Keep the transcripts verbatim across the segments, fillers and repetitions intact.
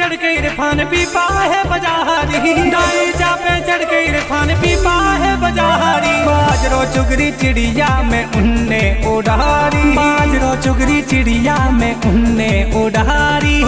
चढ़ के इरफान पीपा है बजारी, डाईजा पे चढ़ के इरफान पीपा है बजारी। बाजरो चुगरी चिड़िया में उन्ने उड़ारी, बाजरो चुगरी चिड़िया में उन्ने उड़ारी।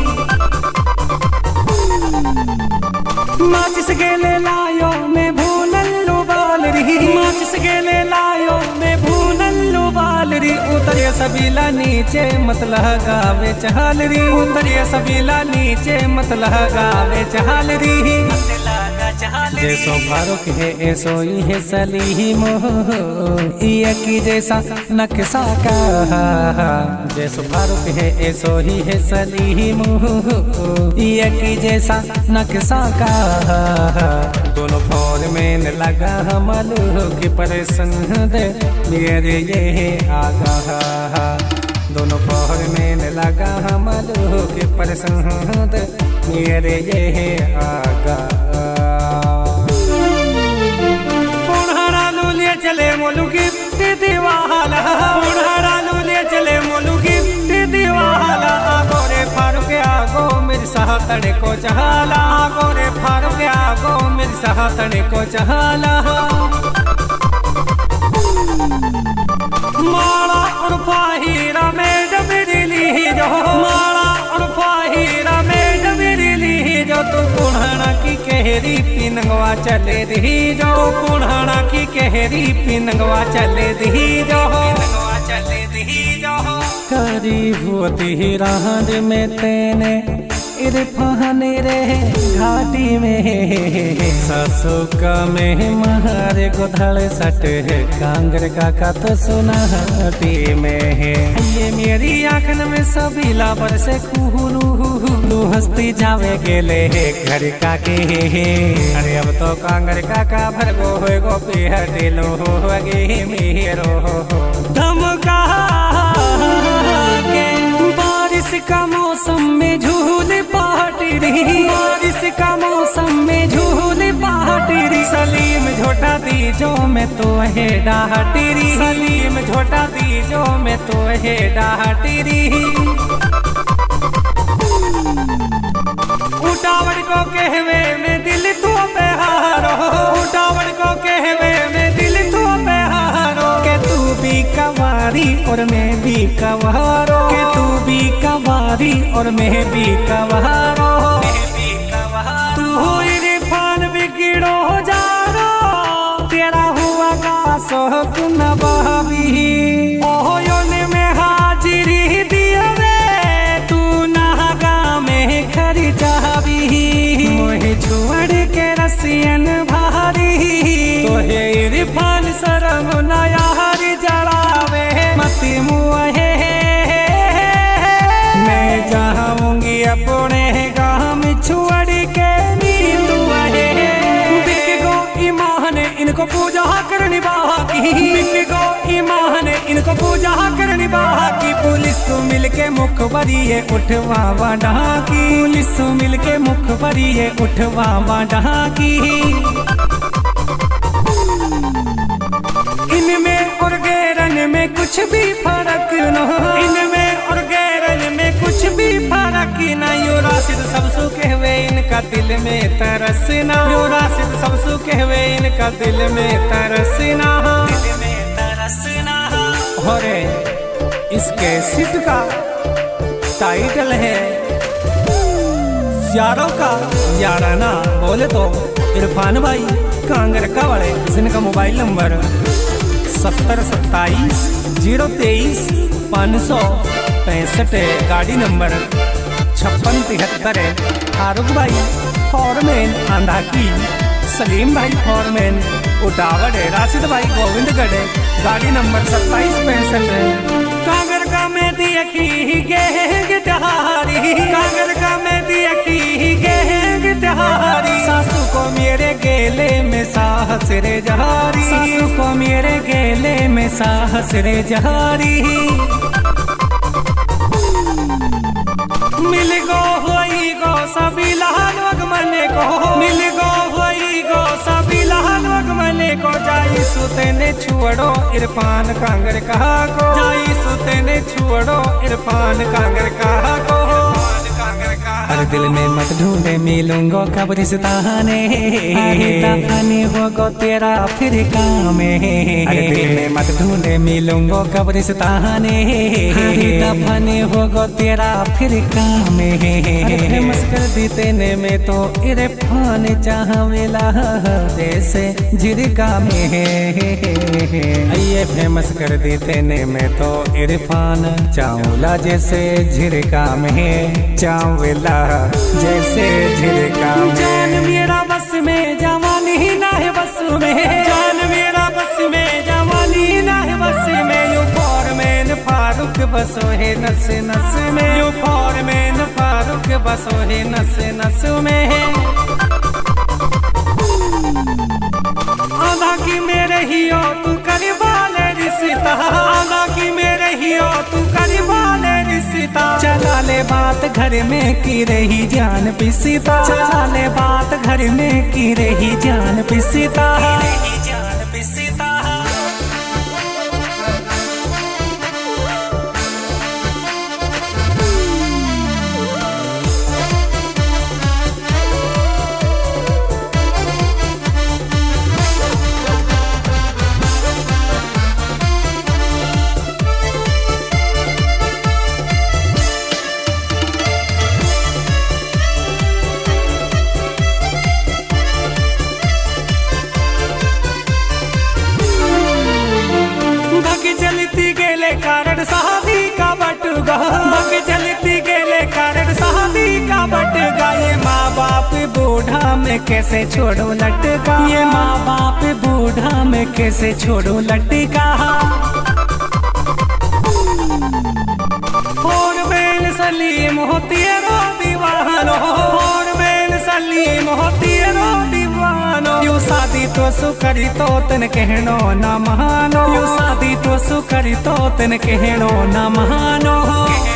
माचिस गेले लायो में भूनल्लू बाल रही, माचिस गेले लायो में भूनल्लू बाल री। उतरे सबीला नीचे मतलब गावे चहल री, उतरे सबीला नीचे मतलब गावे चहल री। जैसो फारूक है ऐसो ही है सलीम, ये की जैसा नक्शा का। जैसो फारूक है ऐसो ही है सलीम, ये की जैसा नक्शा का। दोनों फोर में लगा मलू की परेशान मेरे ये आगा। दोनों फोर में लगा मलू की परेशान मेरे ये आगा। चले मोलू गिफ्ट दीवाला, उन्हारा लूले चले मोलू गिफ्ट दीवाला। आगो रे फारूक आगो मेरी सहतड़े को चहाला, आगो रे फारूक आगो मेरी सहतड़े को चहाला। माला और फाहिरा में डबरी जो, माला और फाहिरा में डबरी जो। तू कुढ़ाना की कहरी पिनंगवा चले दी जो, कुढ़ाना की कहरी पिनंगवा चले दी जो, पिनंगवा चले दी जो। करी होती राहत में तेने इरफान रे घाटी में, सासू का में मारे गोधड़ सट है, कांगर काका तो सुनाटी में है। ये मेरी आंखन में सबीला पर से खूलू हस्ती जावे गेले है घर काके। अरे अब तो कांगर काका भर गो हो गो पिहटे लो गे मेरो धमका के। बारिश का मौसम में झूल पाटी रही, बारिश का मौसम में झूल पाटी रही। सलीम झोटा दी जो मैं तो है डाहटी री, सलीम झोटा दी जो मैं तो है डाहटी री। उठावड़ को कहवे में दिल तो पे हारो, उठावड़ को कहवे में दिल तो पे हारो। के तू भी कवारी और मैं भी कवारो, के तू भी कवारी और मैं भी कवारो। तू इरफान बिगड़ो जा रो, तेरा हुआ का शौक न बहावी। ओहो योने में हाजिरी दिया वे, तू नागा में खरी चाहवी। मोहे छोड़ के रसियन भारी, तो हे इरफान शर्म न यारी जड़ावे मती मुहे। मैं जाऊंगी अपने गाँव छोड़ के नींद वहे। बिक गो ईमान इनको पूजा करनी बाकी, बिक गो ईमान इनको पूजा करनी बाकी। पुलिस मिल के मुख बरिए उठवा ढाकी, पुलिस मिल के मुख बरिए उठवा ढाकी। इनमें और गैरन में कुछ भी फर्क न, इनमें और गैरन में कुछ भी फर्क न। यो राशिद सबसु कहवे इनका दिल में तरसना, यो राशिद सबसु कहवे इनका दिल में तरसना, दिल में तरसना। और इसके सिट का टाइटल है यारों का याराना। बोले तो इरफान भाई कांगर का वाले, जिनका मोबाइल नंबर सत्तर सत्ताईस जीरो तेईस पाँच सौ पैंसठ, गाड़ी नंबर छप्पन तिहत्तर है। फारूक भाई फॉरमैन आंधा की, सलीम भाई फॉरमैन उटावड़ है, राशिद भाई गोविंदगढ़ है, गाड़ी नंबर सत्ताईस पैंसठ है। कांगर का मैं देखी गेंग डहारी, कांगर का मैं देखी गेंग डहारी। सासू को मेरे गेले में साहस रे जहारी, सासू को मेरे गेले में साहस रे जहारी। मिल गो होई गो सभी लाल वगमने को, मिल गो होई गो सभी लाल वगमने को। जाई सुतेने छुड़ो इरफान कांगर कहा को, जाई सुतेने छुड़ो इरफान कांगर कहा को। अरे दिल में मत ढूंढे मिलूंगा कब रिश्ताने दफने होगा तेरा फिर काम है। अरे दिल में मत ढूंढे मिलूंगा कब रिश्ताने दफने होगा तेरा फिर काम है। मस्कर दी तेने में तो इरफान चाहवेला जैसे झिरका में है। ये फेमस कर दी तेने में तो इरफान चावला जैसे झिरका में है। चावला जैसे झिरका में। जान मेरा बस में जवानी ना है बस में। जान मेरा बस में जवानी ना है बस में। यू फॉरमैन फारूक बसो है नस नस में। यू फॉरमैन फारूक बसो है नस नस में। आधा की मेरे ही हो तू करीबाले रिश्ता। आधा की मेरे ही हो तू करीबाले रिश्ता। चला ले बात घर में की रही जान पिसीता। चला ले बात घर में की रही जान पिसीता। जान पिसीता। चलती गेले कारण शादी का बटगा। मगे चलती गेले कारण शादी का बटगा। ये माँ बाप बूढ़ा में कैसे छोड़ो लटका। ये माँ बाप बूढ़ा में कैसे छोड़ो लटका। और बेल सलीम होती है रो दीवानो। और बेल सलीम होती है रो दीवानो। यू शादी तो सुकरी तो तन कहनो न मानो। यू शादी तो सुकरी तो तन कहनो न मानो।